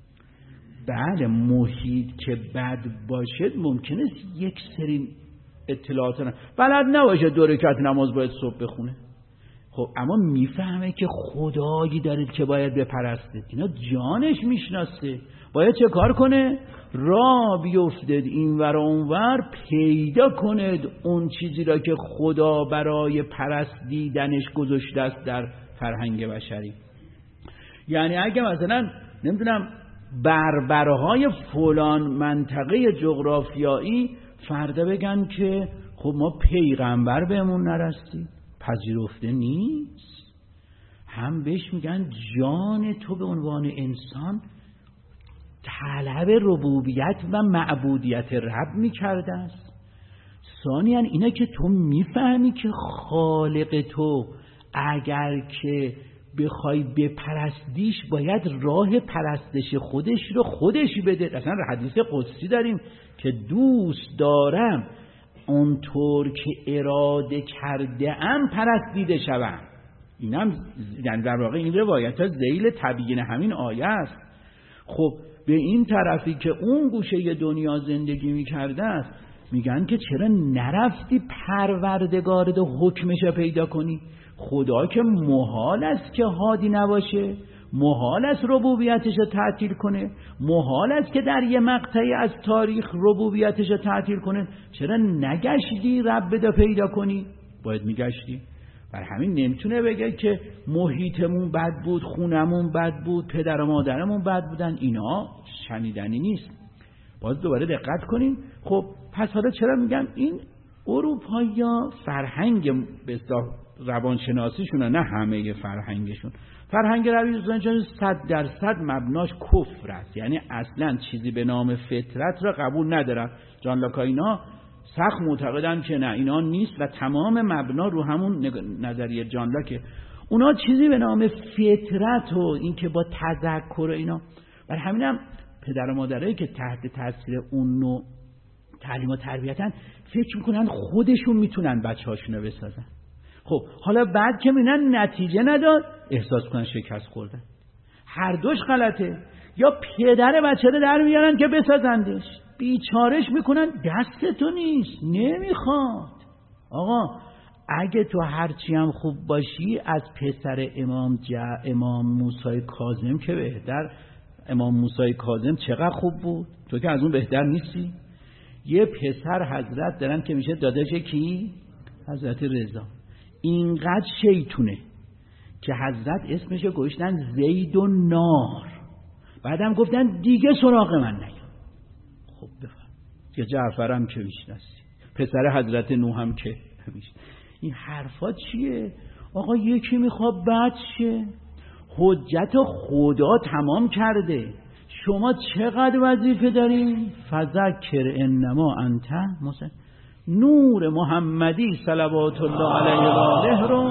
Speaker 1: بله محیط که بد باشه ممکنه یک سری اطلاعات نه بلد نباشه، دو رکعت نماز باید صبح بخونه. خب اما میفهمه که خدایی دارید که باید بپرستید، اینا جانش میشناسه. باید چه کار کنه؟ راه بیفتید این ور و اون ور، پیدا کنید اون چیزی را که خدا برای پرستیدنش گذاشته است در فرهنگ بشری. یعنی اگه مثلا نمیدونم بربرهای فلان منطقه جغرافیایی فردا بگن که خب ما پیغمبر بهمون نرسید، پذیرفته نیست. هم بهش میگن جان تو به عنوان انسان طلب ربوبیت و معبودیت رب میکرده است. ثانیاً اینه که تو میفهمی که خالق تو اگر که بخوای بپرستیش باید راه پرستش خودش رو خودش بده. اصلا حدیث قدسی داریم که دوست دارم اونطور که اراده کرده ام پرستیده شوم. اینم یعنی در واقع این روایت ها ذیل تبیین همین آیه است. خب به این طرفی که اون گوشه دنیا زندگی میکرده است میگن که چرا نرفتی پروردگارت حکمش پیدا کنی؟ خدا که محال است که هادی نباشه، محال است ربوبیتش رو تعطیل کنه، محال است که در یه مقطعی از تاریخ ربوبیتش رو تعطیل کنه. چرا نگشتی رب رو پیدا کنی؟ باید میگشتی. بر همین نمیتونه بگه که محیطمون بد بود، خونمون بد بود، پدر و مادرمون بد بودن. اینا شنیدنی نیست. باز دوباره دقت کنیم. خب پس حالا چرا میگم این اروپایی‌ها فرهنگ به روانشناسیشون، نه همه فرهنگشون، فرهنگ روانشناسی صد درصد مبناش کفر است. یعنی اصلا چیزی به نام فطرت را قبول ندارن. جان لاک اینا سخت معتقدن که نه، اینا نیست و تمام مبنا رو همون نظریه جان لاک. اونا چیزی به نام فطرت و این که با تذکر اینا. برای همینم پدر و مادرایی که تحت تاثیر اون نوع تعلیم و تربیتن فکر میکنن خودشون میتونن بچه‌هاشون رو بسازن. خب حالا بعد که میبینن نتیجه نداد احساس کنن شکست خوردن. هر دوش غلطه. یا پدر بچه رو در میارن که بسازندش، بیچارش میکنن دست تو نیست، نمیخواد. آقا اگه تو هرچی هم خوب باشی از پسر امام جا امام موسی کاظم که بهتر. امام موسی کاظم چقدر خوب بود، تو که از اون بهتر نیستی. یه پسر حضرت دارن که میشه داداش کی؟ حضرت رضا. اینقدر شیطونه که حضرت اسمشو گوشتن زید و نار، بعدم گفتن دیگه سراغ من نیا. خب بفهم یا جعفرم که میشناسی، پسر حضرت نوح هم که میشناسی. این حرفا چیه؟ آقا یکی میخواد بد شه، حجت خدا تمام کرده، شما چقدر وظیفه دارین؟ فذکر انما انت مسلم. نور محمدی صلوات الله علیه و آله رو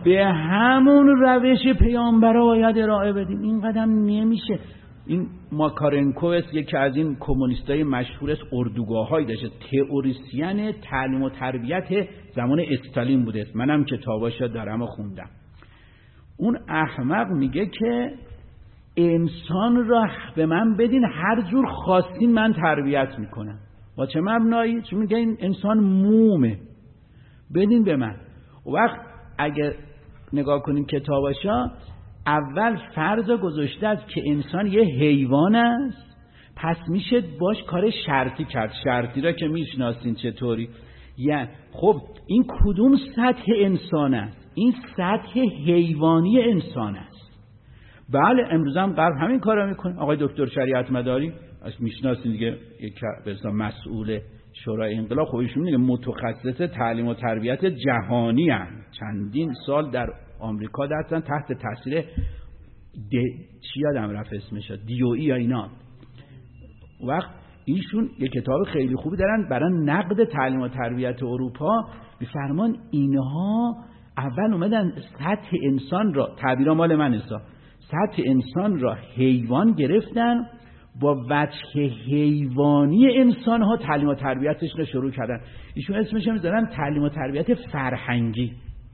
Speaker 1: به همون روش پیامبرا باید ارائه بدیم. این قدم نمیشه. این ماکارنکو یکی از این کمونیستای مشهور است، اردوگاه‌هایی داشته، تئوریسین تعلیم و تربیت زمان استالین بوده. منم کتاباشو دارم و خوندم. اون احمق میگه که انسان را به من بدین، هر جور خواستین من تربیت میکنم. با چه مبنایی؟ چون میگه این انسان مومه، بدین به من. وقت اگر نگاه کنین کتاباشا، اول فرض گذاشته است که انسان یه حیوان است، پس میشه باش کار شرطی کرد. شرطی را که میشناسین چطوری؟ یعنی خب این کدوم سطح انسان است؟ این سطح حیوانی انسان است. بله امروز هم غرب همین کارا میکنه. آقای دکتر شریعت مداری از میشناسین دیگه، یک به اصطلاح مسئول شورای انقلاب، خب ایشون دیگه متخصص تعلیم و تربیت جهانی هستند. چندین سال در آمریکا هستن تحت تاثیر د... چی یادم رفت اسمش، دیوئی یا اینا. وقت ایشون یک کتاب خیلی خوبی دارن برای نقد تعلیم و تربیت اروپا. میفرمان اینها اول اومدن سطح انسان را، تعبیرا مال من است، سطح انسان را حیوان گرفتن، با وجه حیوانی انسان ها تعلیم و تربیتش را شروع کردن. ایشون اسمش میذارن تعلیم و تربیت فرهنگی.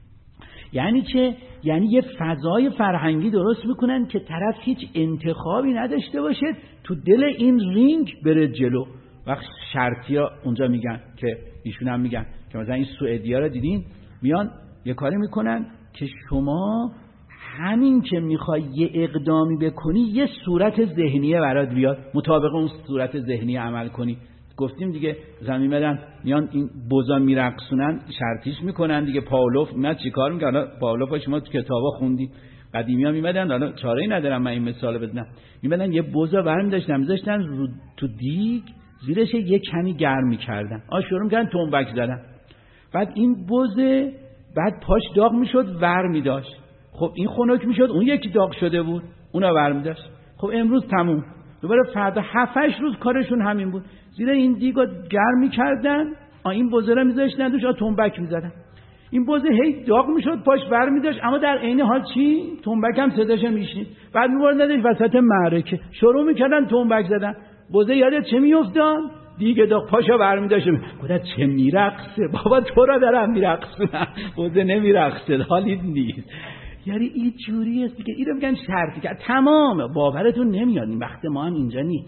Speaker 1: یعنی چه؟ یعنی یه فضای فرهنگی درست میکنن که طرف هیچ انتخابی نداشته باشه، تو دل این رینگ بره جلو. وقت شرطی ها اونجا میگن که ایشون هم میگن که مثلا این سوئدی ها رو دیدین، میان یه کاری میکنن که شما همین که میخوای یه اقدامی بکنی یه صورت ذهنیه برات بیاد، مطابق اون صورت ذهنی عمل کنی. گفتیم دیگه زمین بدن میان این بوزا میرقصونن، شرطیش میکنن دیگه. پاولوف میاد چیکار میکنه؟ حالا پاولوف شما تو کتابا خوندی، قدیمی‌ها میمدن، حالا چاره‌ای ندارم من این مثال بزنم، میمدن یه بوزا برمی داشتن میذاشتن رو تو دیگ، زیرش یه کمی گرم میکردن، آ شروع میکردن تنبک زدن. بعد این بوزه بعد پاش داغ میشد ور میداشت، خب این خنک میشد، اون یکی داغ شده بود اونها ور میداشت. خب امروز تموم، دوباره فردا هفت هشت روز کارشون همین بود، زیر این دیگا گرم میکردن، این بوزه رو میذاشتن دوش، آ تنبک میزدن. این بوزه هی داغ میشد پاش ور میداشت، اما در عین حال چی؟ تنبک هم صداش میشنید. بعد میبردنش وسط معرکه، شروع میکردن تنبک زدن. بوزه یادت چه میافتاد؟ دیگه داغ پاشو ور میداشت، گفت چه میرقصه بابا، تو را دارم میرقصونم. بوزه نمیرقصه، حالی نیست. یعنی این جوری است دیگه. اینو میگن شرطی که تمام باورتون نمیاد، این وقت ما هم اینجا نی.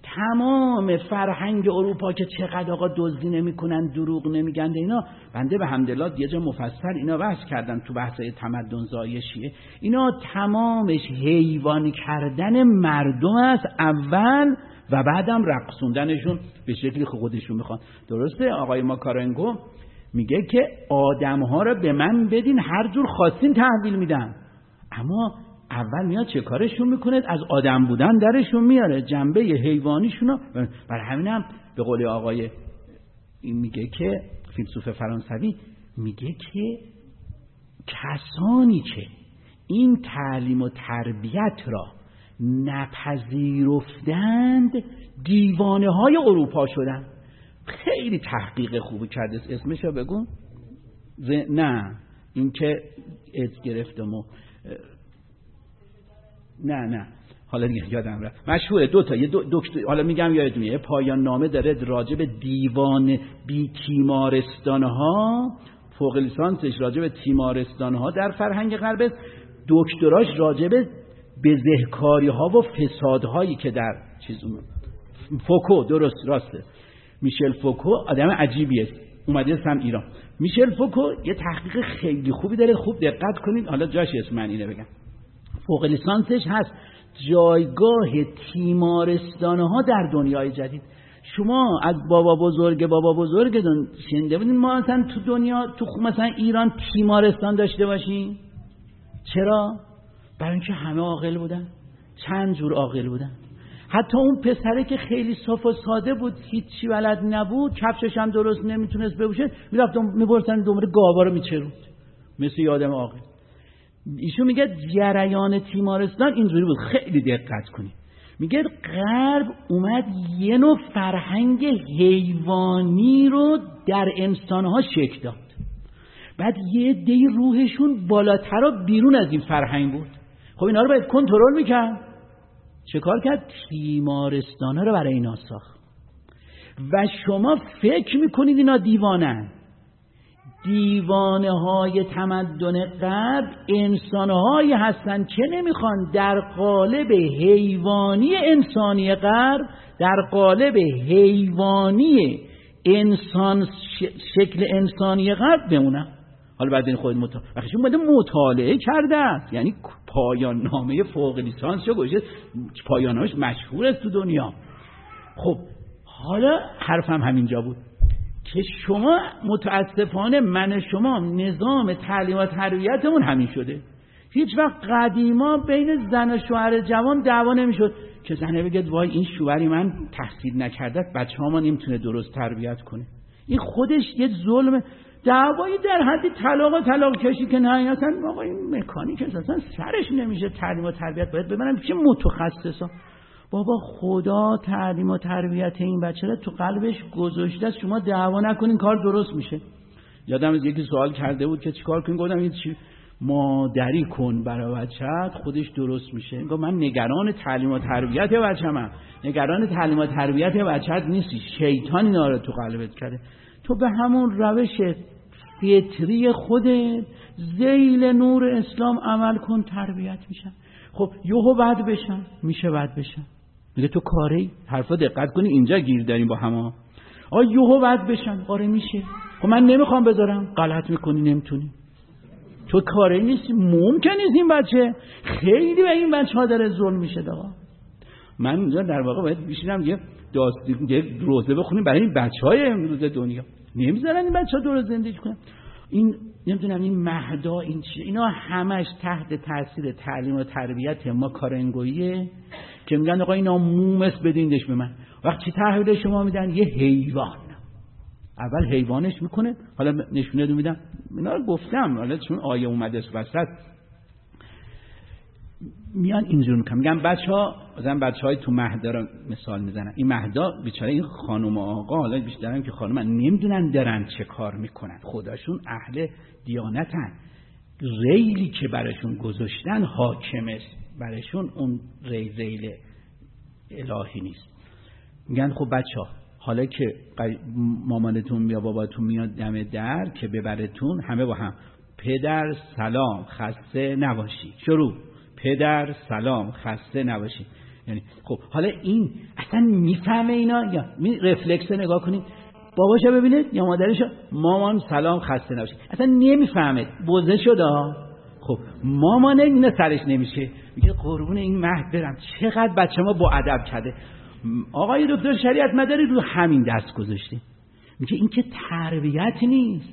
Speaker 1: تمام فرهنگ اروپا که چقدر آقا دزدی نمیکنن، دروغ نمیگن، اینا بنده به حمدالله یه جا مفصل اینا بحث کردن تو بحثای تمدن زایی شیعه. اینا تمامش حیوانی کردن مردم است اول و بعدم رقصوندنشون به شکلی خودشون میخوان. درسته آقای ماکارنکو میگه که آدم‌ها رو به من بدین، هر جور خواستین تحویل میدم، اما اول میاد چه کارشون میکنه؟ از آدم بودن درشون میاره، جنبه حیوانیشونو. برای همینم به قول آقای این میگه که فیلسوف فرانسوی میگه که کسانی که این تعلیم و تربیت را نپذیرفتند دیوانه های اروپا شدن. خیلی تحقیق خوبی کرده، اسمشو بگو. ز... نه این که ات گرفتم و نه نه حالا دیگه یادم رفت، مشهوره دو تا، یه دو دکتر، حالا میگم یادتون میاد، پایان نامه داره راجع به دیوان بی تیمارستانها، فوق لیسانسش راجع به تیمارستانها در فرهنگ غرب، دکتراش راجع به بزهکاری ها و فسادهایی که در چیز اون فوکو، درست راسته، میشل فوکو آدم عجیبیه، اومده هم ایران. میشل فوکو یه تحقیق خیلی خوبی داره، خوب دقت کنید، حالا جاش اسم من اینه بگم. فوق لیسانسش هست جایگاه تیمارستانها در دنیای جدید. شما از بابا بزرگ بابا بزرگ شنیده بودین ما مثلا تو دنیا، تو مثلا ایران تیمارستان داشته باشیم؟ چرا؟ برای اینکه همه عاقل بودن، چند جور عاقل بودن. حتی اون پسره که خیلی صاف و ساده بود، هیچی بلد نبود، کفشش هم درست نمیتونست بپوشه، میرفت میبرسن دنبال گاوا رو میچرود مثل یه آدم عاقل. ایشون میگه جریان تیمارستان اینجوری بود، خیلی دقت کنید. میگه غرب اومد یه نوع فرهنگ حیوانی رو در انسانها شکل داد. بعد یه عده روحشون بالاتر و بیرون از این فرهنگ بود. خب اینا رو باید کنترل میکرد. چه کار کرد؟ تیمارستانه رو برای اینا ساخت. و شما فکر میکنید اینا دیوانن؟ دیوانه های تمدن غرب انسان هایی هستن که نمیخوان در قالب حیوانی انسانی غرب، در قالب حیوانی انسان شکل انسانی غرب بمونن. حالا بعد این خود مطالعه وقتشون باید مطالعه کرده است، یعنی پایان نامه فوق لیسانس رو گذاشته، پایان نامش مشهور است تو دنیا. خب حالا حرفم همینجا بود که شما متاسفانه من شما نظام تعلیم و تربیتمون همین شده. هیچ وقت قدیما بین زن و شوهر جوان دعوا نمیشد که زنه بگه وای این شوهری من تحصیل نکرده بچه‌هامو نمیتونه درست تربیت کنه. این خودش یه ظلمه. دعوایی در حد طلاق و طلاق کشی که نه اصلا آقا این مکانیک اصلا سرش نمیشه، تعلیم و تربیت باید ببرن چه متخصصا. بابا خدا تعلیم و تربیت این بچه رو تو قلبش گذاشته است، شما دعوا نکنین کار درست میشه. یادم از یکی سوال کرده بود که چیکار کنین، گفتم این چی مادری کن برای بچه‌ت خودش درست میشه. گفت من نگران تعلیم و تربیت بچه‌م، نگران تعلیم و تربیت بچه‌ت نیستی، شیطان اینا رو تو قلبت کرده. تو به همون روش فطری خودت ذیل نور اسلام عمل کن، تربیت میشن. خب یهو بد بشن، میشه بد بشن. میگه تو کاری حرفا دقت کنی اینجا گیر داریم با هم. آ یهو بد بشن، آره میشه. خب من نمیخوام بذارم، غلط میکنی نمیتونی. تو کاری نیستی، ممکن نیست این بچه خیلی به این بچه ها داره ظلم میشه. آقا من اینجا در واقع باید بشینم یه داستان یه روزه بخونیم برای این بچهای امروز دنیا. نمیذارن این بچه‌ها درست زندگی کنن. این نمیدونم این مهدا این چی، اینا همش تحت تاثیر تعلیم و تربیت ما کارنگوییه که میگن آقا اینا مومس بدیندش به من. وقتی تحویل شما میدن یه حیوان، اول حیوانش میکنه، حالا نشونه دو میدم. اینا رو گفتم حالا چون آیه اومده وسط میان اینجور میکنم. میگن بچه‌ها مثلا بچه‌های تو مهدا رو مثال میزنن. این مهدا بیچاره این خانم و آقا، حالا بیشترم که خانم نمیدونن درن چه کار میکنن، خودشون اهل دیانتن، ریلی که براشون گذاشتن حاکمه، براشون اون ری ریل الهی نیست. میگن خب بچه‌ها حالا که مامانتون یا باباتون میاد دم در که ببرتون، همه با هم پدر سلام خسته نباشی. شروع پدر سلام خسته نباشی. یعنی خب حالا این اصلا میفهمه اینا؟ یا می رفلکس نگاه کنید باباشو ببینید یا مادرشو، مامان سلام خسته نباشی، اصلا نمیفهمه، بوزه شده. خب مامان اینا سرش نمیشه، میگه قربون این مهد برم چقدر بچه ما با ادب کرده. آقای دکتر شریعت مداری رو همین دست گذاشته. میگه این که تربیت نیست.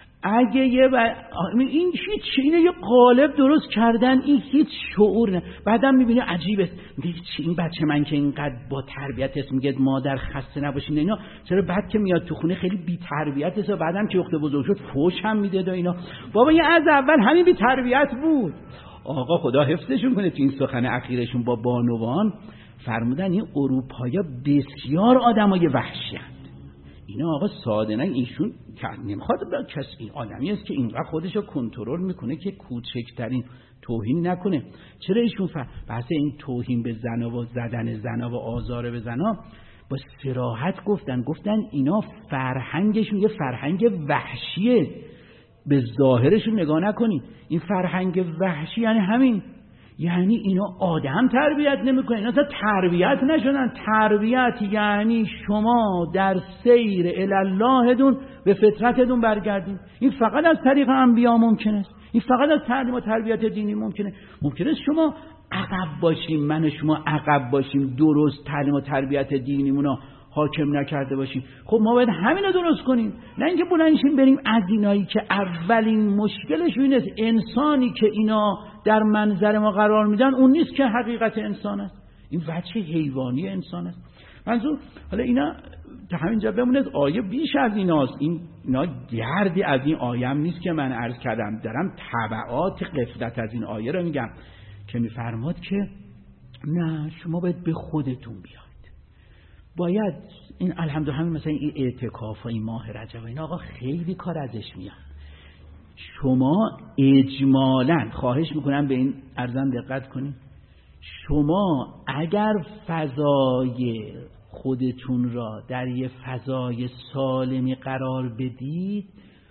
Speaker 1: اگه یه ب... این هیچ اینه یه قالب درست کردن، این هیچ شعور نه. بعدم میبینه عجیبه، میگه چی این بچه من که اینقدر با تربیت است، میگه مادر خسته نباشین اینا، چرا بعد که میاد تو خونه خیلی بی تربیت است، بعدم که وقت بزرگ شد فوش هم میده دا اینا. بابا این از اول همین بی تربیت بود. آقا خدا حفظشون کنه. تو این سخن اخیرشون با بانوان فرمودن این اروپایا بسیار آدمای وحشی هستند. اینا آقا ساده نه، ایشون نمیخواد به کسی، این آدمی است که اینقدر خودشو کنترل میکنه که کوچکترین توهین نکنه. چرا ایشون فر... بحث این توهین به زنا و زدن زنا و آزار به زنا با صراحت گفتن گفتن اینا فرهنگشون یه فرهنگ وحشیه. به ظاهرشون نگاه نکنی، این فرهنگ وحشی یعنی همین، یعنی اینا آدم تربیت نمیکنن، اینا تا تربیت نشدن. تربیت یعنی شما در سیر الاللهتون به فطرتتون برگردین. این فقط از طریق انبیا ممکنه است، این فقط از تعلیم و تربیت دینی ممکنه. ممکنه شما عقب باشیم، من و شما عقب باشیم، درست تعلیم و تربیت دینیمونو حاکم نکرده باشیم. خب ما باید همین رو درست کنیم، نه اینکه بلندشیم بریم از اینایی که اولین مشکلش این است انسانی که اینا در منظر ما قرار میدن اون نیست که حقیقت انسان است، این وجه حیوانی انسان است. منظور حالا اینا تا همینجا بمونه، آیه بیش از ایناست. این اینا گردی از این آیه هم نیست که من عرض کردم، دارم تبعات غفلت از این آیه رو میگم که میفرماد که نه شما باید به خودتون بیاید. باید این الحمدلله همین مثلا این اعتکاف و این ماه رجب و این آقا خیلی کار ازش میاد. شما اجمالاً خواهش میکنم به این ارزم دقت کنید، شما اگر فضای خودتون را در یه فضای سالمی قرار بدید،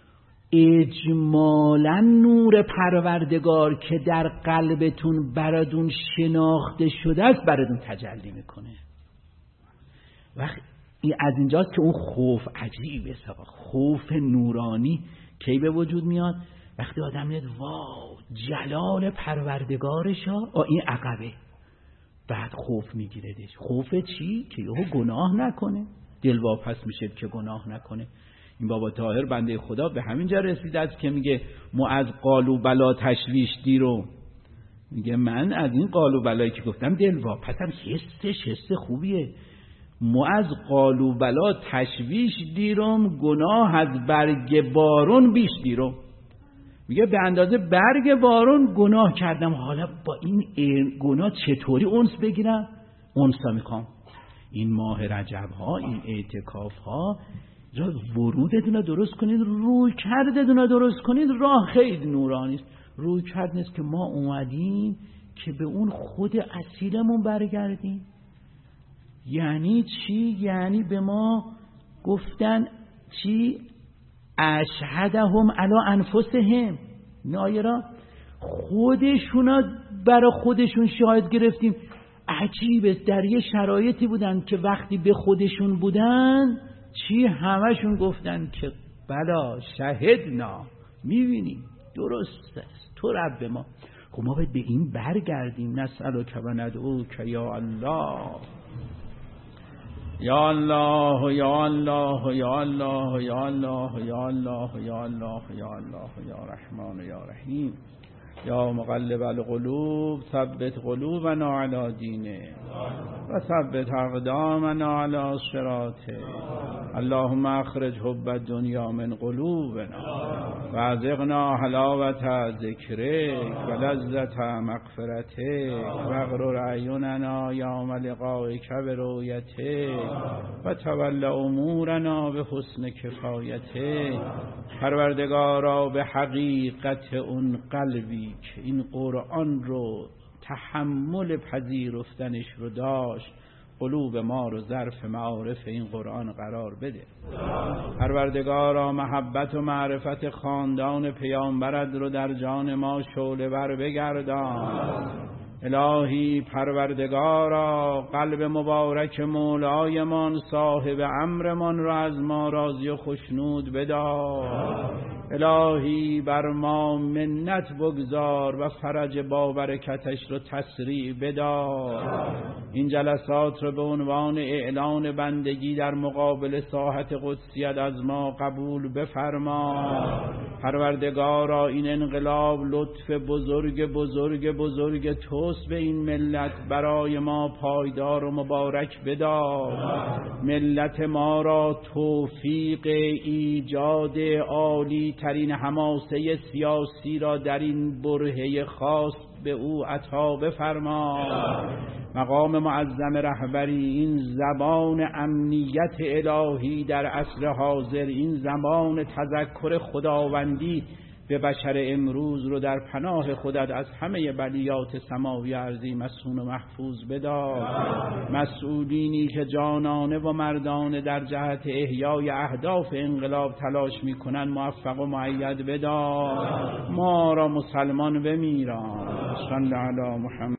Speaker 1: اجمالاً نور پروردگار که در قلبتون براتون شناخته شده است براتون تجلی میکنه. وقت از اینجاست که اون خوف عجیبه، خوف نورانی کی به وجود میاد؟ وقتی آدم میاد واو جلال پروردگارش ها این عقبه، بعد خوف میگیردش. خوف چی؟ که یهو گناه نکنه، دل واپس میشه که گناه نکنه. این بابا طاهر بنده خدا به همین جا رسیده است که میگه مو از قالو بلا تشویش دیرو، میگه من از این قالو بلایی که گفتم دل واپسم، حسش حس خوبیه. مو از قالو بلا تشویش دیرم، گناه از برگ بارون بیش دیرم. میگه به اندازه برگ بارون گناه کردم، حالا با این گناه چطوری انس بگیرم؟ انسا میخوام. این ماه رجب ها، این اعتکاف ها، ورودتون رو درست کنید، روی کردتون رو درست کنید. راه خیلی نورانی است. روی کرد نیست که ما اومدیم که به اون خود اصیلمون برگردیم. یعنی چی؟ یعنی به ما گفتن چی؟ اشهدهم علی انفسهم. نایرا خودشونا برای خودشون شاهد گرفتیم. عجیبه، در یه شرایطی بودن که وقتی به خودشون بودن چی؟ همشون گفتن که بلا شهدنا، میبینیم درست است تو رب ما. خب ما باید به این برگردیم. نسألک و ندعوک یا الله یا الله یا الله یا الله یا الله یا الله یا الله یا الله یا رحمان یا رحیم یا مقلب القلوب ثبت قلوبنا علی دینه و ثبت اقدامنا علی صراطه. اللهم اخرج حب الدنیا من قلوبنا و ازغنا حلاوت ذکرک و لذت مغفرتک و اغرر اعیننا یوم لقائک برؤیتک و تول امورنا به حسن کفایتک. پروردگارا به حقیقت اون قلبی که این قرآن رو تحمل پذیرفتنش رو داشت، قلوب ما رو ظرف معارف این قرآن قرار بده. پروردگارا محبت و معرفت خاندان پیامبرت رو در جان ما شعله ور بگردان. الهی پروردگارا قلب مبارک مولایمان صاحب امرمان رو از ما راضی و خشنود بدار. الهی بر ما منت بگذار و فرج با برکتش رو تسریع بدار. این جلسات رو به عنوان اعلان بندگی در مقابل ساحت قدسیت از ما قبول بفرما. پروردگارا این انقلاب لطف بزرگ بزرگ بزرگ توست به این ملت، برای ما پایدار و مبارک بدار. ملت ما را توفیق ایجاد عالی ترین حماسه سیاسی را در این برهه خاص به او عطا بفرما. مقام معظم رهبری، این زبان امنیت الهی در عصر حاضر، این زبان تذکر خداوندی به بشر امروز رو در پناه خودت از همه بلیات سماوی ارضی مسون و محفوظ بدار. مسئولینی که جانانه و مردانه در جهت احیای اهداف انقلاب تلاش میکنن موفق و مؤید بدار. ما را مسلمان بمیران. صلی علی محمد.